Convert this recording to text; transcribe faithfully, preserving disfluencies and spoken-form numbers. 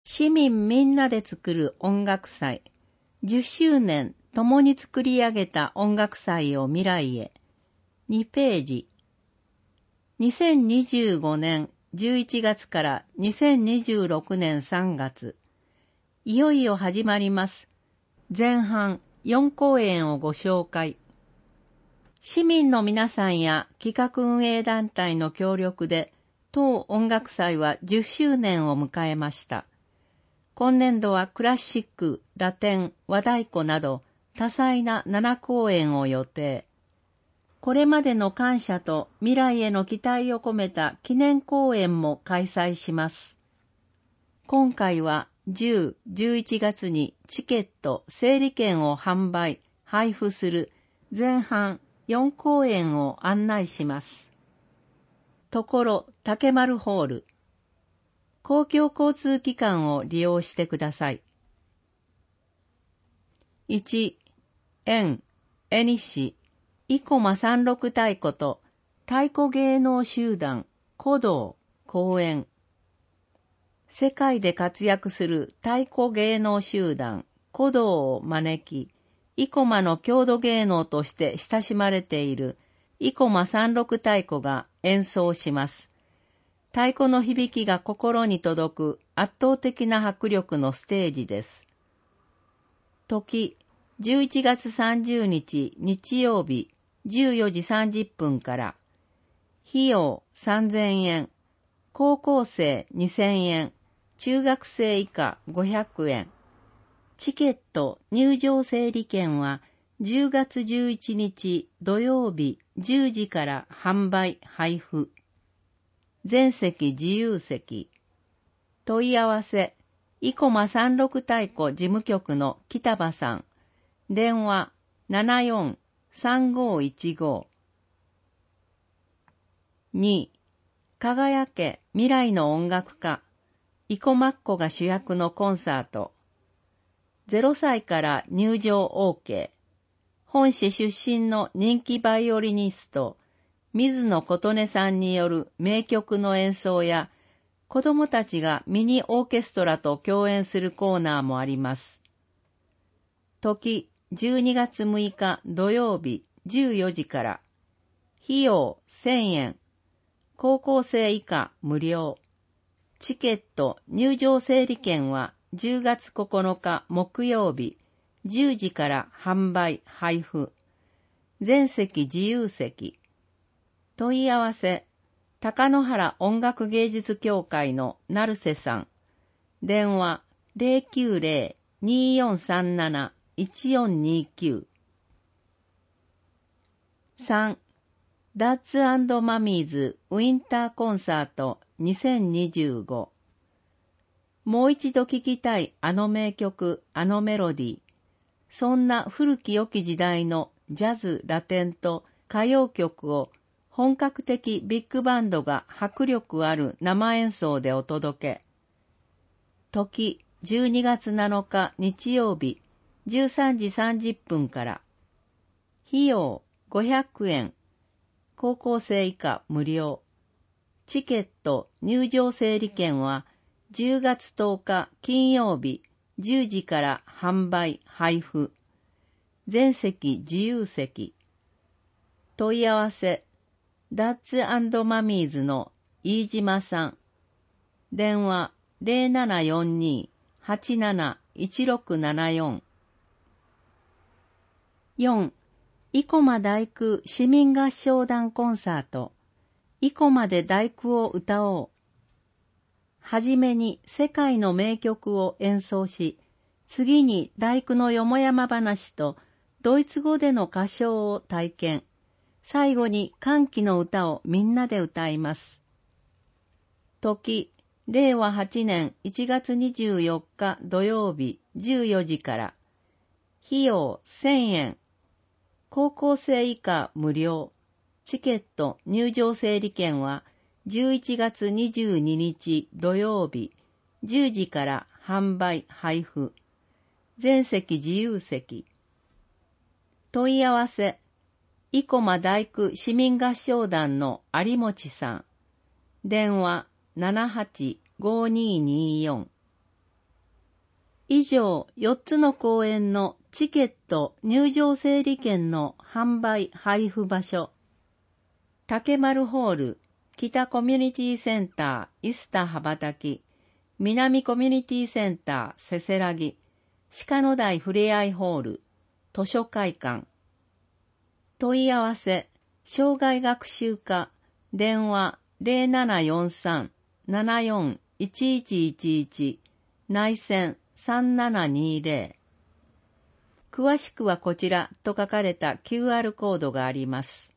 市民みんなで作る音楽祭。じゅっしゅうねん共に作り上げた音楽祭を未来へ。にページ。にせんにじゅうごねんじゅういちがつからにせんにじゅうろくねんさんがつ。いよいよ始まります。前半よんこうえんをご紹介。市民の皆さんや企画運営団体の協力で、当音楽祭はじゅっしゅうねんを迎えました。今年度はクラシック、ラテン、和太鼓など多彩なななこうえんを予定。これまでの感謝と未来への期待を込めた記念公演も開催します。今回はじゅう、じゅういちがつにチケット、整理券を販売、配布する前半よんこうえんを案内します。ところ、竹丸ホール。公共交通機関を利用してください。いち、円、えにし、生駒三六太鼓と太鼓芸能集団、鼓動、公演。世界で活躍する太鼓芸能集団、鼓動を招き、生駒の郷土芸能として親しまれている生駒三六太鼓が演奏します。太鼓の響きが心に届く圧倒的な迫力のステージです。時、じゅういちがつさんじゅうにち日曜日じゅうよじさんじゅっぷんから。費用さんぜんえん、高校生にせんえん、中学生以下ごひゃくえん。チケット入場整理券はじゅうがつじゅういちにち土曜日じゅうじから販売配布。全席自由席。問い合わせ、生駒三六太鼓事務局の北場さん。電話 ななよんさんごいちご。に. 輝け未来の音楽家。生駒っ子が主役のコンサート。ゼロさいから入場 OK。本市出身の人気バイオリニスト、水野琴音さんによる名曲の演奏や、子供たちがミニオーケストラと共演するコーナーもあります。時、じゅうにがつむいか土曜日じゅうよじから。費用せんえん。高校生以下無料。チケット入場整理券はじゅうがつここのか木曜日じゅうじから販売配布。全席自由席。問い合わせ、高野原音楽芸術協会の成瀬さん。電話 ゼロきゅうゼロ にーよんさんなな いちよんにきゅう。さん. ダッツ&マミーズウィンターコンサートにせんにじゅうご。もう一度聴きたいあの名曲、あのメロディー。そんな古き良き時代のジャズ、ラテンと歌謡曲を本格的ビッグバンドが迫力ある生演奏でお届け。時、じゅうにがつなのか日曜日じゅうさんじさんじゅっぷんから。費用ごひゃくえん。高校生以下無料。チケット入場整理券はじゅうがつとおか金曜日じゅうじから販売配布。全席自由席。問い合わせ、ダッツ&マミーズの飯島さん。電話 ゼロななよんに はちなないちろくななよん。よん. 生駒第九市民合唱団コンサート。生駒で第九を歌おう。はじめに世界の名曲を演奏し、次に第九のよもやま話とドイツ語での歌唱を体験。最後に歓喜の歌をみんなで歌います。時、れいわはちねんいちがつにじゅうよっか土曜日じゅうよじから。費用せんえん。高校生以下無料。チケット入場整理券はじゅういちがつにじゅうににち土曜日じゅうじから販売配布。全席自由席。問い合わせ、生駒第九市民合唱団の有持さん。電話 ななはちごにーにーよん。 以上よっつの公演のチケット入場整理券の販売配布場所。竹丸ホール、北コミュニティセンター、イスタ羽ばたき、南コミュニティセンター、せせらぎ、鹿野台ふれあいホール、図書会館。問い合わせ、障害学習課、電話 ゼロななよんさん ななよん いちいちいちいち、内線さんななにゼロ。詳しくはこちらと書かれた キューアール コードがあります。